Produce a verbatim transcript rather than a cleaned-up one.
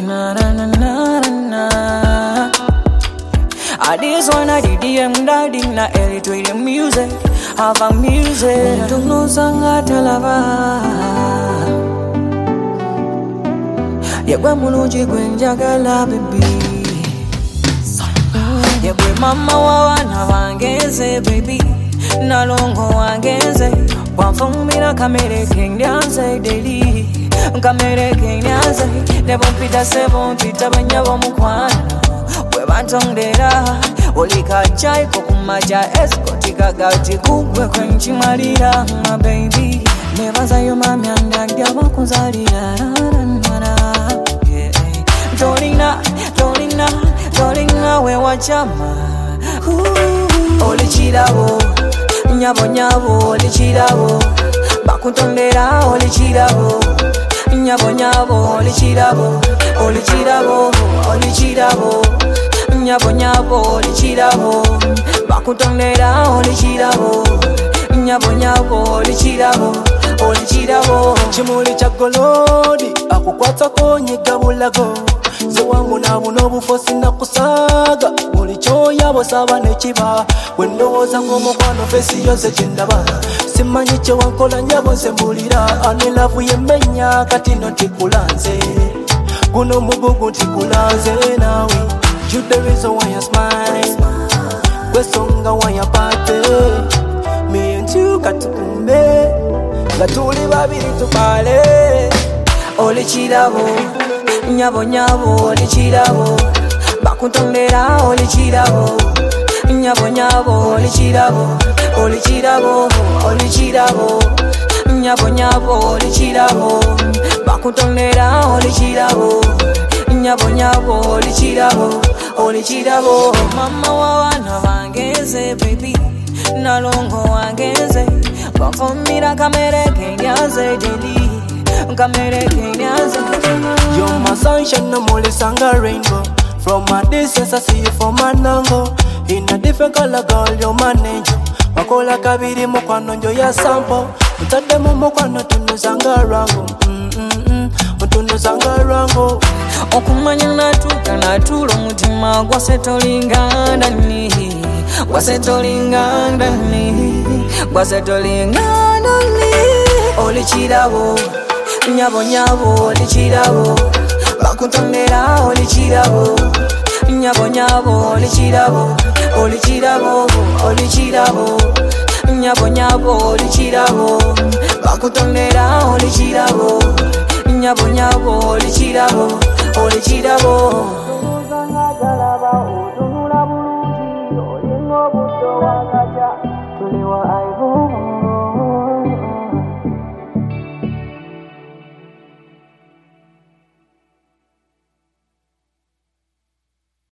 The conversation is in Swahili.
na na na na na. I this one I did the M daddy na elitway the music, have a music. Don't know sanga talava. Yegwe mulungi gwe njagala baby. Yegwe mama wa wana wangeze baby. Nalongo wangeze. Wamfumira kamere kenyanze daily. Kamere kenyanze. Nebo mpita sebo mpita banyabo mukwano. We bantondera. Olika chai kokumaja escort kagati kugwe kwenchi marira my baby. Nebaza yo mami andagya bakuzalira. Dolina, Dolina, Dolina, we wachama. Oli chirabo, nyabo nyabo, oli chirabo. Bakutondera, oli chirabo. Nyabo nyabo, oli chirabo. Oli chirabo, oli chirabo. Nyabo nyabo, oli chirabo. Bakutondera, oli chirabo. Nyabo nyabo, oli chirabo. Oli chirabo. Chimuli cha golodi, akukwata konye gabulago. Zewangu na bunobu fosi na kusaga. Muli choya bosaba nechiba. Wendoza ngomo kwano fesi yose chindaba. Simanyi che wankola nyabo nsembulira. Anilavu yemenya kati no tikulanze. Guno mugugu tikulanze nawe. You the reason why you smile. Kwesonga why you party. Me and you katukumbe. Gatuli babiri tupale. Oli chirabo. Nyabo nyabo, oli chirabo. Bakutondera, oli chirabo. Nyabo nyabo, oli chirabo. Oli chirabo, oli chirabo. Nyabo nyabo, oli chirabo. Bakutondera, oli chirabo. Nyabo nyabo, oli chirabo. Oli chirabo. Mama wa wana wangeze baby. Nalongo wangeze. Wafumira kamere kenyaze daily. Kamere kenyaze. You're my sunshine, no more sanga rainbow. From my distance, I see you from my angle. In a different color, girl, you're my angel. Makola kabiri mokwano njo ya sample. Utade mo mokwano tunu sanga rango. Mm mm mm, tunu sanga rango. Okumanya natuka natulo mutima gwasetolinga ndani. Gwasetolinga ndani. Gwasetolinga ndani. Oli chirabo. Nyabo nyabo, oli chirabo. Bakutondera, oli chirabo. Nyabo nyabo, oli chirabo. Oli chirabo, oli chirabo. Nyabo nyabo, oli chirabo. Bakutondera, oli chirabo. Nyabo nyabo, oli chirabo. Oli chirabo.